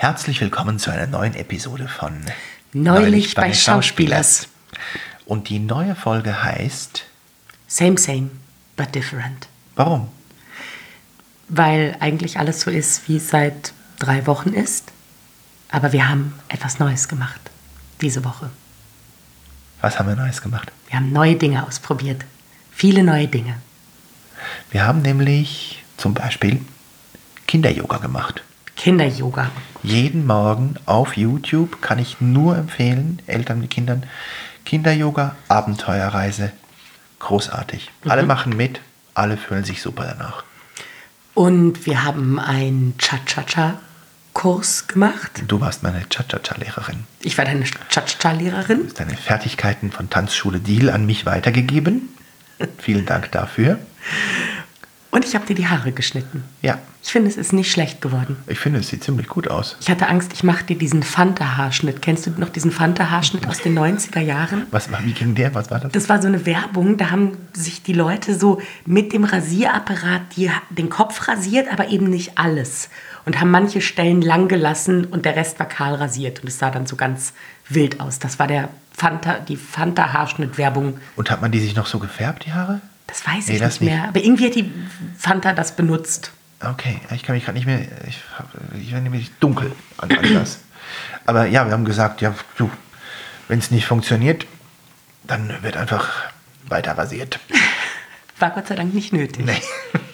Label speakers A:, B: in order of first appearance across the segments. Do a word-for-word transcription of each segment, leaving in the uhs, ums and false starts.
A: Herzlich willkommen zu einer neuen Episode von
B: Neulich, Neulich bei, bei Schauspielers.
A: Und die neue Folge heißt
B: Same, same, but different.
A: Warum?
B: Weil eigentlich alles so ist, wie es seit drei Wochen ist. Aber wir haben etwas Neues gemacht diese Woche.
A: Was haben wir Neues gemacht?
B: Wir haben neue Dinge ausprobiert. Viele neue Dinge.
A: Wir haben nämlich zum Beispiel Kinder-Yoga gemacht.
B: Kinder-Yoga.
A: Jeden Morgen auf YouTube kann ich nur empfehlen, Eltern mit Kindern, Kinder-Yoga, Abenteuerreise. Großartig. Mhm. Alle machen mit, alle fühlen sich super danach.
B: Und wir haben einen Cha-Cha-Cha-Kurs gemacht.
A: Du warst meine Cha-Cha-Cha-Lehrerin.
B: Ich war deine Cha-Cha-Cha-Lehrerin.
A: Du hast deine Fertigkeiten von Tanzschule Deal an mich weitergegeben. Vielen Dank dafür.
B: Und ich habe dir die Haare geschnitten.
A: Ja.
B: Ich finde, es ist nicht schlecht geworden.
A: Ich finde, es sieht ziemlich gut aus.
B: Ich hatte Angst, ich mache dir diesen Fanta-Haarschnitt. Kennst du noch diesen Fanta-Haarschnitt aus den neunziger Jahren?
A: Was war, wie ging der? Was war das?
B: Das war so eine Werbung, da haben sich die Leute so mit dem Rasierapparat die, den Kopf rasiert, aber eben nicht alles. Und haben manche Stellen lang gelassen und der Rest war kahl rasiert. Und es sah dann so ganz wild aus. Das war der Fanta, die Fanta-Haarschnitt-Werbung.
A: Und hat man die sich noch so gefärbt, die Haare?
B: Das weiß
A: nee,
B: ich
A: das
B: nicht mehr.
A: Nicht.
B: Aber irgendwie hat die Fanta das benutzt.
A: Okay, ich kann mich gerade nicht mehr... Ich, ich bin nämlich dunkel an das. Aber ja, wir haben gesagt, ja, du, wenn es nicht funktioniert, dann wird einfach weiter rasiert.
B: War Gott sei Dank nicht nötig.
A: Nee.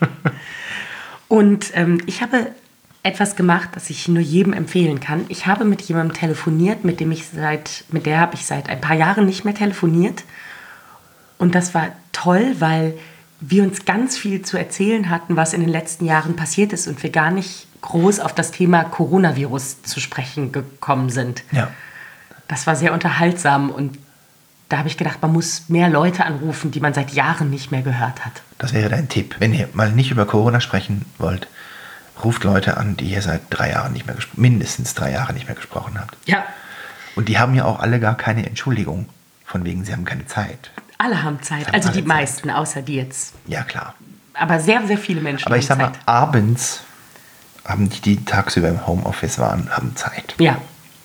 B: Und ähm, ich habe etwas gemacht, das ich nur jedem empfehlen kann. Ich habe mit jemandem telefoniert, mit dem ich seit, mit der habe ich seit ein paar Jahren nicht mehr telefoniert. Und das war toll, weil wir uns ganz viel zu erzählen hatten, was in den letzten Jahren passiert ist und wir gar nicht groß auf das Thema Coronavirus zu sprechen gekommen sind.
A: Ja.
B: Das war sehr unterhaltsam und da habe ich gedacht, man muss mehr Leute anrufen, die man seit Jahren nicht mehr gehört hat.
A: Das wäre dein Tipp. Wenn ihr mal nicht über Corona sprechen wollt, ruft Leute an, die ihr seit drei Jahren nicht mehr gespro- mindestens drei Jahre nicht mehr gesprochen habt.
B: Ja.
A: Und die haben ja auch alle gar keine Entschuldigung, von wegen, sie haben keine Zeit.
B: Alle haben Zeit, haben also die Zeit. Meisten, außer die jetzt.
A: Ja, klar.
B: Aber sehr, sehr viele Menschen
A: Aber
B: haben
A: ich sag mal,
B: Zeit.
A: abends haben die, die tagsüber im Homeoffice waren, haben Zeit.
B: Ja.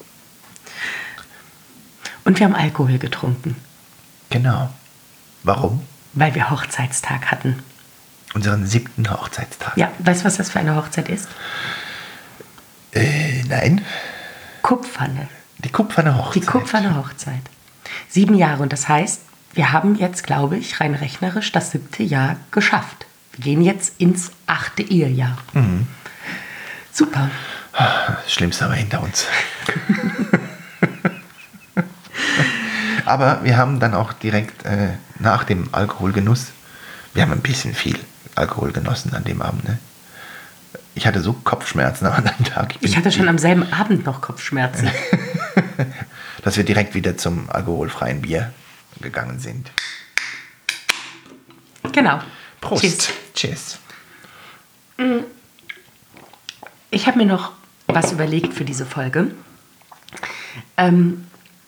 B: Und wir haben Alkohol getrunken.
A: Genau. Warum?
B: Weil wir Hochzeitstag hatten.
A: Unseren siebten Hochzeitstag.
B: Ja, weißt du, was das für eine Hochzeit ist?
A: Äh, nein.
B: Kupferne.
A: Die Kupferne Hochzeit.
B: Die Kupferne Hochzeit. Sieben Jahre und das heißt, wir haben jetzt, glaube ich, rein rechnerisch das siebte Jahr geschafft. Wir gehen jetzt ins achte Ehejahr.
A: Mhm.
B: Super.
A: Das Schlimmste aber hinter uns. Aber wir haben dann auch direkt äh, nach dem Alkoholgenuss, wir haben ein bisschen viel Alkohol genossen an dem Abend. Ne? Ich hatte so Kopfschmerzen am anderen Tag.
B: Ich, ich hatte schon am selben Abend noch Kopfschmerzen.
A: Dass wir direkt wieder zum alkoholfreien Bier gegangen sind.
B: Genau.
A: Prost.
B: Cheers.
A: Cheers.
B: Ich habe mir noch was überlegt für diese Folge. Ähm,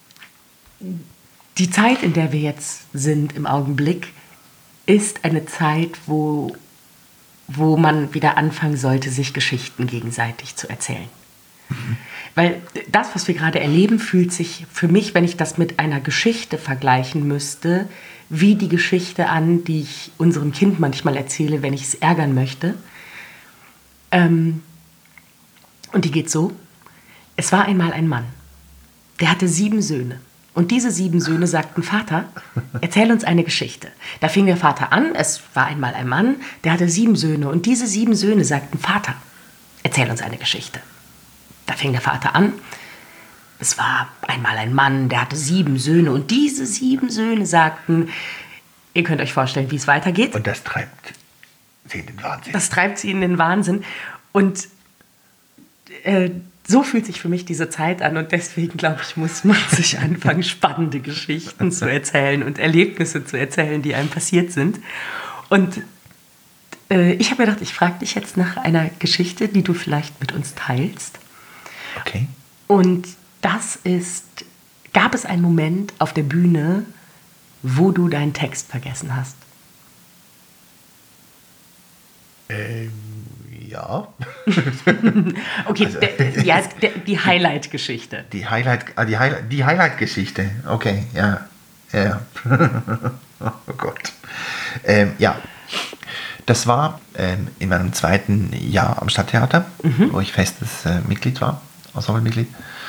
B: die Zeit, in der wir jetzt sind im Augenblick, ist eine Zeit, wo, wo man wieder anfangen sollte, sich Geschichten gegenseitig zu erzählen. Mhm. Weil das, was wir gerade erleben, fühlt sich für mich, wenn ich das mit einer Geschichte vergleichen müsste, wie die Geschichte an, die ich unserem Kind manchmal erzähle, wenn ich es ärgern möchte. Ähm, und die geht so: Es war einmal ein Mann, der hatte sieben Söhne. Und diese sieben Söhne sagten: Vater, erzähl uns eine Geschichte. Da fing der Vater an: Es war einmal ein Mann, der hatte sieben Söhne. Und diese sieben Söhne sagten: Vater, erzähl uns eine Geschichte. Da fing der Vater an: Es war einmal ein Mann, der hatte sieben Söhne. Und diese sieben Söhne sagten, ihr könnt euch vorstellen, wie es weitergeht.
A: Und das treibt sie in den Wahnsinn.
B: Das treibt sie in den Wahnsinn. Und äh, so fühlt sich für mich diese Zeit an. Und deswegen, glaube ich, muss man sich anfangen, spannende Geschichten zu erzählen und Erlebnisse zu erzählen, die einem passiert sind. Und äh, ich habe mir gedacht, ich frage dich jetzt nach einer Geschichte, die du vielleicht mit uns teilst.
A: Okay.
B: Und das ist, gab es einen Moment auf der Bühne, wo du deinen Text vergessen hast?
A: Ähm, ja.
B: Okay,
A: Also-
B: der, ja, der, die Highlight-Geschichte.
A: Die Highlight, ah, die Highlight, die Highlight-Geschichte. Okay, ja. Ja, ja. Oh Gott. Ähm, ja. Das war ähm, in meinem zweiten Jahr am Stadttheater, wo ich festes äh, Mitglied war, Ensemblemitglied.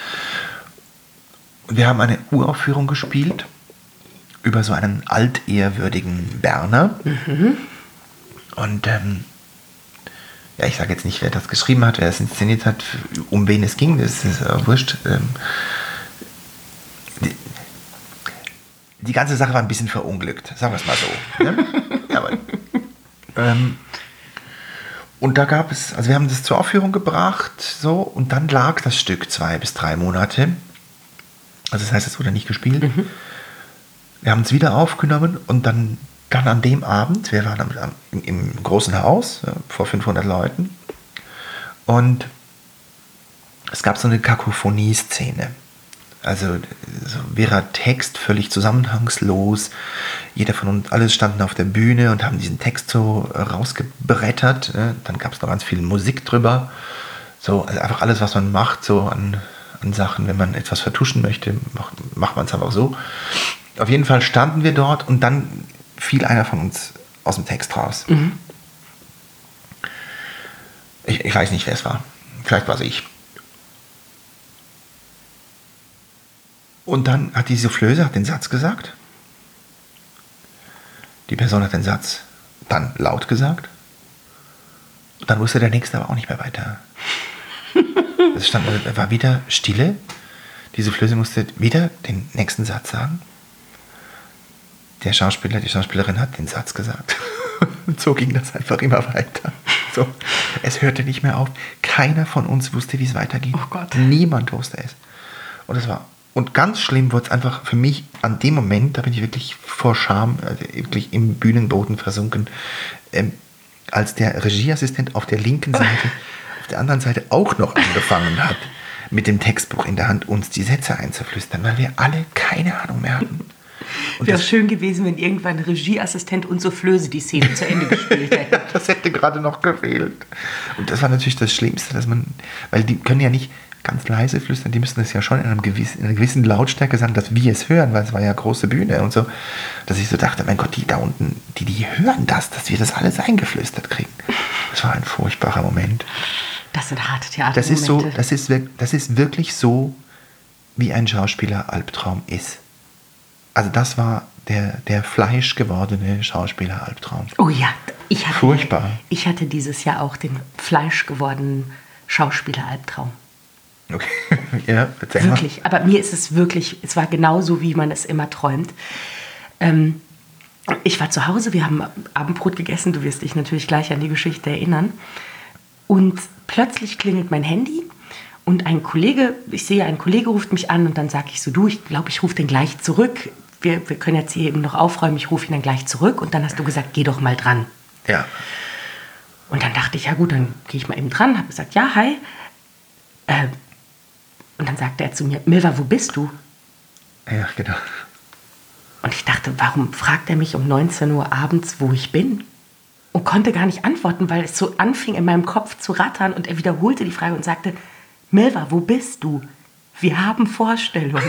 A: Und wir haben eine Uraufführung gespielt über so einen altehrwürdigen Berner. Und ähm, ja, ich sage jetzt nicht, wer das geschrieben hat, wer es inszeniert hat, um wen es ging, das ist äh, wurscht. Ähm, die, die ganze Sache war ein bisschen verunglückt, sagen wir es mal so. Ne? Aber, ähm, und da gab es, also wir haben das zur Aufführung gebracht, so, und dann lag das Stück zwei bis drei Monate. Also das heißt, es wurde nicht gespielt. Mhm. Wir haben es wieder aufgenommen und dann, dann an dem Abend, wir waren am, am, im großen Haus äh, vor fünfhundert Leuten und es gab so eine Kakophonie-Szene. Also so wirrer Text, völlig zusammenhangslos. Jeder von uns, alle standen auf der Bühne und haben diesen Text so rausgebrettert. Ne? Dann gab es noch ganz viel Musik drüber. So, also einfach alles, was man macht, so an, an Sachen, wenn man etwas vertuschen möchte, macht, macht man es einfach so. Auf jeden Fall standen wir dort und dann fiel einer von uns aus dem Text raus. Mhm. Ich, ich weiß nicht, wer es war. Vielleicht war es ich. Und dann hat die Soufflöse hat den Satz gesagt. Die Person hat den Satz dann laut gesagt. Und dann wusste der Nächste aber auch nicht mehr weiter. Es stand, es war wieder Stille. Die Soufflöse musste wieder den nächsten Satz sagen. Der Schauspieler, die Schauspielerin hat den Satz gesagt. Und so ging das einfach immer weiter. So, es hörte nicht mehr auf. Keiner von uns wusste, wie es weitergeht.
B: Oh Gott.
A: Niemand wusste es. Und es war Und ganz schlimm wurde es einfach für mich an dem Moment, da bin ich wirklich vor Scham, also wirklich im Bühnenboden versunken, ähm, als der Regieassistent auf der linken Seite, auf der anderen Seite auch noch angefangen hat, mit dem Textbuch in der Hand uns die Sätze einzuflüstern, weil wir alle keine Ahnung mehr hatten.
B: Wäre schön gewesen, wenn irgendwann Regieassistent und Soufflöse die Szene zu Ende gespielt hätten.
A: Das hätte gerade noch gefehlt. Und das war natürlich das Schlimmste, dass man, weil die können ja nicht ganz leise flüstern, die müssen es ja schon in, einem gewissen, in einer gewissen Lautstärke sagen, dass wir es hören, weil es war ja große Bühne und so, dass ich so dachte, mein Gott, die da unten, die, die hören das, dass wir das alles eingeflüstert kriegen. Das war ein furchtbarer Moment.
B: Das sind harte Theatermomente.
A: Das ist so, das ist, das ist wirklich so, wie ein Schauspieler-Albtraum ist. Also das war der, der fleischgewordene Schauspieler-Albtraum.
B: Oh ja, ich hatte,
A: furchtbar.
B: Ich hatte dieses Jahr auch den fleischgewordenen Schauspieler-Albtraum.
A: Okay, ja, erzähl mal.
B: Wirklich, aber mir ist es wirklich, es war genauso, wie man es immer träumt. Ähm, ich war zu Hause, wir haben Abendbrot gegessen, du wirst dich natürlich gleich an die Geschichte erinnern. Und plötzlich klingelt mein Handy und ein Kollege, ich sehe, ein Kollege ruft mich an und dann sage ich so, du, ich glaube, ich rufe den gleich zurück. Wir, wir können jetzt hier eben noch aufräumen, ich rufe ihn dann gleich zurück. Und dann hast du gesagt, geh doch mal dran.
A: Ja.
B: Und dann dachte ich, ja gut, dann gehe ich mal eben dran, habe gesagt, ja, hi. Äh, Und dann sagte er zu mir, Milva, wo bist du?
A: Ja, genau.
B: Und ich dachte, warum fragt er mich um neunzehn Uhr abends, wo ich bin? Und konnte gar nicht antworten, weil es so anfing in meinem Kopf zu rattern. Und er wiederholte die Frage und sagte, Milva, wo bist du? Wir haben Vorstellungen.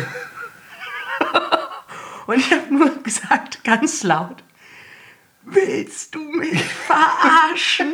B: Und ich habe nur gesagt, ganz laut, willst du mich verarschen?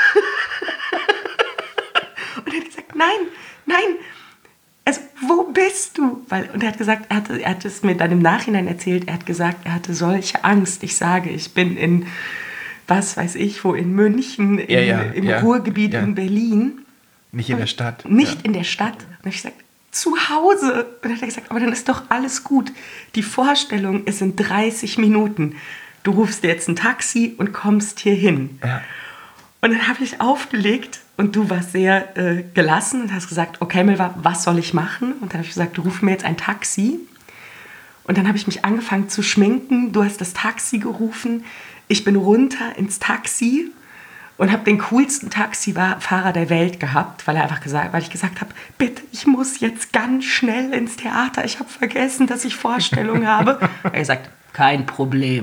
B: Und er hat gesagt, nein, nein, also, wo bist du? Weil, und er hat gesagt, er, hatte, er hat es mir dann im Nachhinein erzählt, er hat gesagt, er hatte solche Angst. Ich sage, ich bin in, was weiß ich, wo, in München, in,
A: ja, ja,
B: im
A: ja,
B: Ruhrgebiet
A: ja.
B: in Berlin.
A: Nicht in der Stadt.
B: Nicht
A: ja.
B: in der Stadt. Und dann habe ich gesagt, zu Hause. Und dann hat er gesagt, aber dann ist doch alles gut. Die Vorstellung ist in dreißig Minuten. Du rufst dir jetzt ein Taxi und kommst hier hin.
A: Ja.
B: Und dann habe ich aufgelegt und du warst sehr äh, gelassen und hast gesagt, okay, Milva, was soll ich machen? Und dann habe ich gesagt, ruf mir jetzt ein Taxi. Und dann habe ich mich angefangen zu schminken. Du hast das Taxi gerufen. Ich bin runter ins Taxi und habe den coolsten Taxifahrer der Welt gehabt, weil, er einfach gesagt, weil ich gesagt habe, bitte, ich muss jetzt ganz schnell ins Theater. Ich habe vergessen, dass ich Vorstellung habe. Er hat gesagt, kein Problem.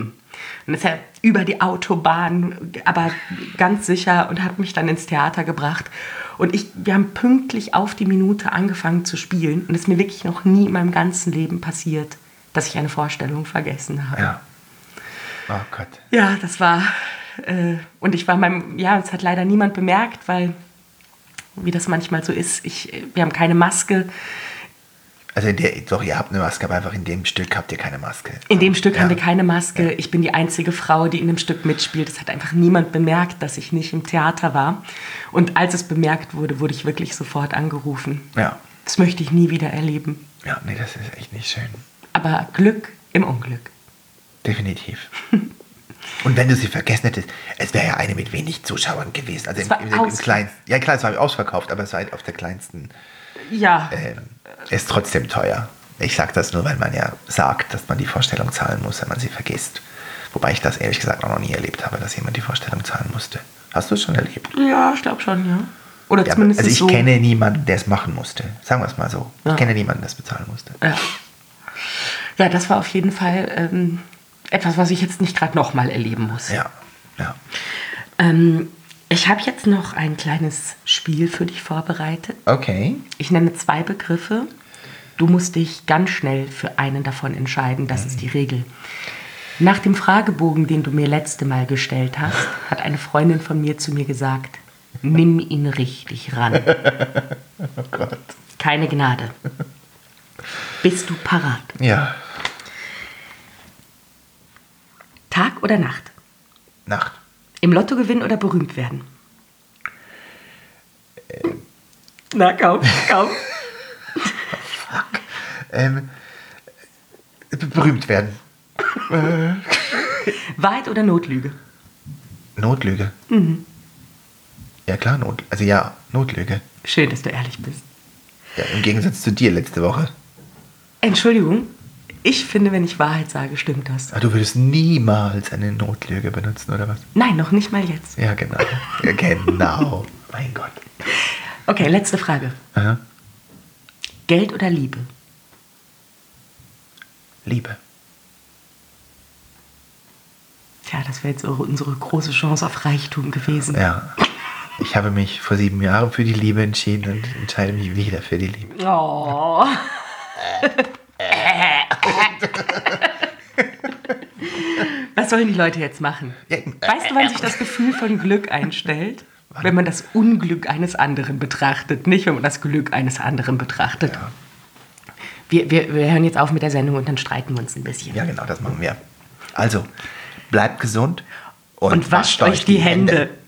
B: Und ist er über die Autobahn, aber ganz sicher, und hat mich dann ins Theater gebracht. Und ich, wir haben pünktlich auf die Minute angefangen zu spielen. Und es ist mir wirklich noch nie in meinem ganzen Leben passiert, dass ich eine Vorstellung vergessen habe.
A: Ja. Oh Gott.
B: Ja, das war... Äh, und ich war meinem... Ja, es hat leider niemand bemerkt, weil, wie das manchmal so ist, ich, wir haben keine Maske.
A: Also in der, doch, ihr habt eine Maske, aber einfach in dem Stück habt ihr keine Maske.
B: In dem Stück
A: ja.
B: haben wir keine Maske.
A: Ja.
B: Ich bin die einzige Frau, die in dem Stück mitspielt. Es hat einfach niemand bemerkt, dass ich nicht im Theater war. Und als es bemerkt wurde, wurde ich wirklich sofort angerufen.
A: Ja.
B: Das möchte ich nie wieder erleben.
A: Ja, nee, das ist echt nicht schön.
B: Aber Glück im Unglück.
A: Definitiv. Und wenn du sie vergessen hättest, es wäre ja eine mit wenig Zuschauern gewesen. Also
B: es
A: im,
B: war
A: im, im, im kleinsten. Ja klar, es war ausverkauft, aber es war halt auf der kleinsten.
B: Ja.
A: Ähm, ist trotzdem teuer. Ich sage das nur, weil man ja sagt, dass man die Vorstellung zahlen muss, wenn man sie vergisst. Wobei ich das ehrlich gesagt auch noch nie erlebt habe, dass jemand die Vorstellung zahlen musste. Hast du es schon erlebt?
B: Ja, ich glaube schon, ja. Oder
A: ja,
B: zumindest
A: also ich
B: so.
A: kenne niemanden, der es machen musste. Sagen wir es mal so.
B: Ja.
A: Ich kenne niemanden, der es bezahlen musste.
B: Ja. Ja, das war auf jeden Fall ähm, etwas, was ich jetzt nicht gerade nochmal erleben muss.
A: Ja, ja.
B: Ähm, ich habe jetzt noch ein kleines Spiel für dich vorbereitet.
A: Okay.
B: Ich nenne zwei Begriffe. Du musst dich ganz schnell für einen davon entscheiden. Das mhm. ist die Regel. Nach dem Fragebogen, den du mir letzte Mal gestellt hast, hat eine Freundin von mir zu mir gesagt, nimm ihn richtig ran.
A: Oh Gott.
B: Keine Gnade. Bist du parat?
A: Ja.
B: Tag oder Nacht?
A: Nacht.
B: Im Lotto gewinnen oder berühmt werden? Ähm. Na, komm, komm.
A: Fuck. Ähm, berühmt werden.
B: Wahrheit oder Notlüge?
A: Notlüge.
B: Mhm.
A: Ja klar, Not, also ja, Notlüge.
B: Schön, dass du ehrlich bist.
A: Ja, im Gegensatz zu dir letzte Woche.
B: Entschuldigung, ich finde, wenn ich Wahrheit sage, stimmt das.
A: Ach, du würdest niemals eine Notlüge benutzen, oder was?
B: Nein, noch nicht mal jetzt.
A: Ja, genau. Ja, genau. Mein Gott.
B: Okay, letzte Frage.
A: Aha.
B: Geld oder Liebe?
A: Liebe.
B: Tja, das wäre jetzt unsere große Chance auf Reichtum gewesen.
A: Ja. Ich habe mich vor sieben Jahren für die Liebe entschieden und entscheide mich wieder für die Liebe.
B: Oh. Was sollen die Leute jetzt machen?
A: Ja,
B: weißt du, wann sich das Gefühl von Glück einstellt? Wann? Wenn man das Unglück eines anderen betrachtet, nicht wenn man das Glück eines anderen betrachtet.
A: Ja.
B: Wir, wir, wir hören jetzt auf mit der Sendung und dann streiten wir uns ein bisschen.
A: Ja, genau, das machen wir. Also, bleibt gesund und,
B: und wascht euch die Hände. Hände.